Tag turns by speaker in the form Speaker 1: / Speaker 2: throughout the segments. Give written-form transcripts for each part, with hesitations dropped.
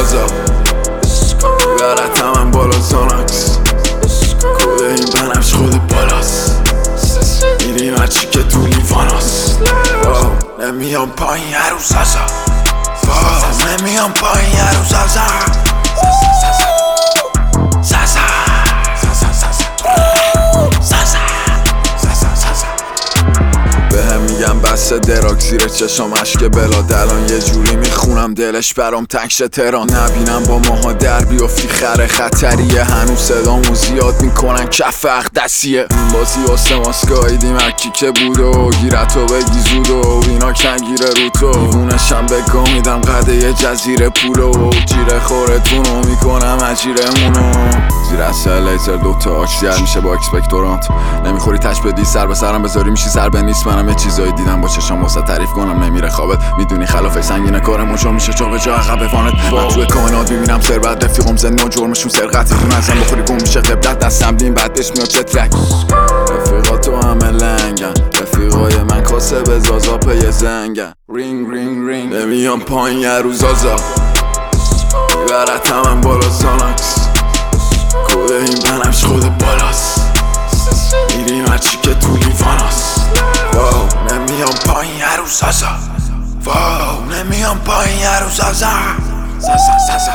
Speaker 1: زازا بیارتم من بالا زاناکس کده این بنفش خود بالاست میریم هرچی که تو لیواناست نمیام پایین هر روز زازا نمیام پایین هر روز زازا میگم بسته دراک زیر چشام اشک بلاد الان یه جوری میخونم دلش برام تنگ شه تهران نبینم با ماها در بیافتی خره خطریه هنوز صدامو زیاد میکنن کف اقدسیه این بازی واسه ماسکاییدیم هرکی که بوده و گیرتو بگی زود و اینا کنگیره رو تو دیوونشم بگاه میدم قده یه جزیره پوله و جیره خورتونو میکنم اجیرمونو زیر اصل لیزر دوتا آکسیل میشه با اکسپکتورانت نمیخوری تش بدی سر به سرم بذاری میشی سر به نیست منم یه چیزایی دیدم با چشام واسه تعریف کنم نمیره خوابت میدونی خلافه سنگینه کارم چون میشه جا به جا عقب وانت من توی کائنات میبینم ثروت رفیقم زن و جرمشون سرقت تو نزن بخوری گم میشه قبلت دستم دین بعدش میاد چترک رفیقاتو همه لنگن رفیقای من کاسه به زازا پی زنگن رینگ رینگ رینگ نمیام پایین یه روز زازا بیارتم من بالا زاناکس کده این بنفش خود بالاست میریم هرچی که تو لیواناست نمیام پایین هر روز زازا نمیام پایین هر روز زازا زازا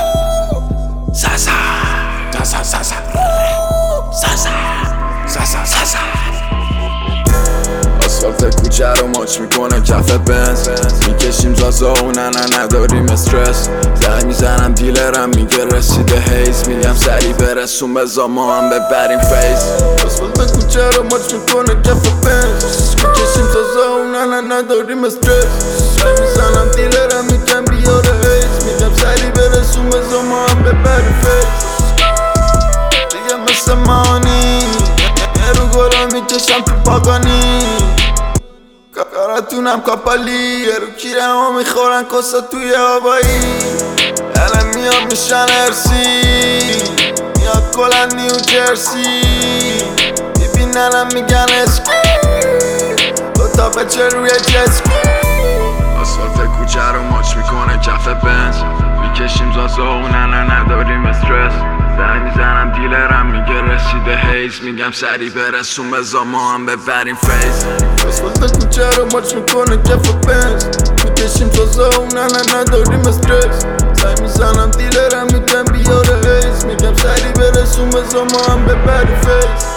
Speaker 1: آسفالت کوچه رو ماچ میکنه کف بنز میکشیم زازا و نه نداریم استرس زنگ میزنم دیلرم میگه رسیده هیز میگم سریع برسون بزا ما هم ببریم فیز آسفالت کوچه رو ماچ میکنه کف بنز میکشیم زازا و نه نداریم استرس زنگ میزنم دیلرم میگم بیاره هیز میگم سریع برسون بزا ما هم ببریم فیز دیگه مثل مانی یه رو گلا میکشم تو پاگانی کاراتونم کاپالی یه رو کیرم ها میخورن کسا توی هوایی الان میاد میشن ارسی میاد کلن نیو جرسی میبیننم میگن اسکی دوتا بچه روی جسکی آسفالت کوچه رو ماچ میکنه کف بنز میکشیم زازا و نه نداریم استرس زنگ میزنم دیلرم میگه رسیده هیز میگم سریع برسون بزا ما هم ببریم فیز آسفالت کوچه رو ماچ میکنه کف بنز میکشیم زازا و نه نداریم استرس زنگ میزنم دیلرم میگم بیاره هیز میگم سریع برسون بزا ما هم ببریم فیز